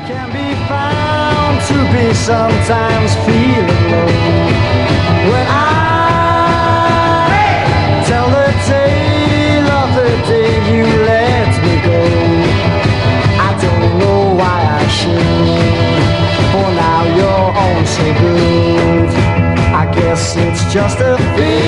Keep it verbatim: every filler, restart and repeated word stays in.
can be found to be sometimes feeling low. When I tell the tale of the day you let me go, I don't know why I should, for now you're all so good. I guess it's just a feeling.